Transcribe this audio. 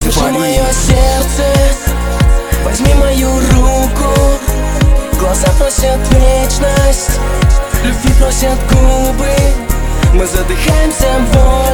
Держи мое сердце, возьми мою руку. Глаза просят вечность, любви просят губы. Мы задыхаемся в